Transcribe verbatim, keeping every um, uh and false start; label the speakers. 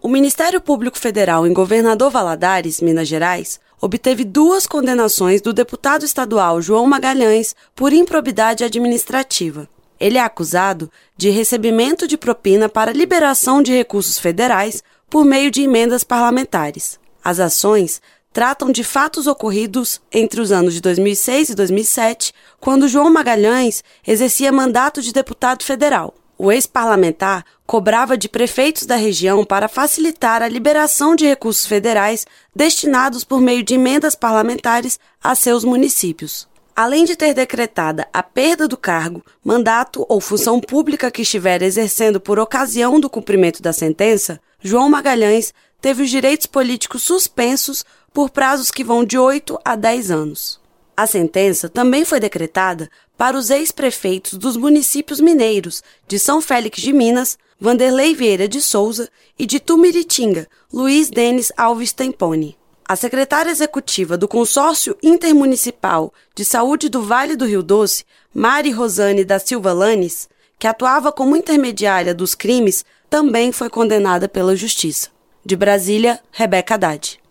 Speaker 1: O Ministério Público Federal em Governador Valadares, Minas Gerais, obteve duas condenações do deputado estadual João Magalhães por improbidade administrativa. Ele é acusado de recebimento de propina para liberação de recursos federais por meio de emendas parlamentares. As ações tratam de fatos ocorridos entre os anos de dois mil e seis e dois mil e sete, quando João Magalhães exercia mandato de deputado federal. O ex-parlamentar cobrava de prefeitos da região para facilitar a liberação de recursos federais destinados por meio de emendas parlamentares a seus municípios. Além de ter decretada a perda do cargo, mandato ou função pública que estiver exercendo por ocasião do cumprimento da sentença, João Magalhães teve os direitos políticos suspensos por prazos que vão de oito a dez anos. A sentença também foi decretada para os ex-prefeitos dos municípios mineiros de São Félix de Minas, Vanderlei Vieira de Souza, e de Tumiritinga, Luiz Denis Alves Temponi. A secretária executiva do Consórcio Intermunicipal de Saúde do Vale do Rio Doce, Mari Rosane da Silva Lanes, que atuava como intermediária dos crimes, também foi condenada pela Justiça. De Brasília, Rebeca Haddad.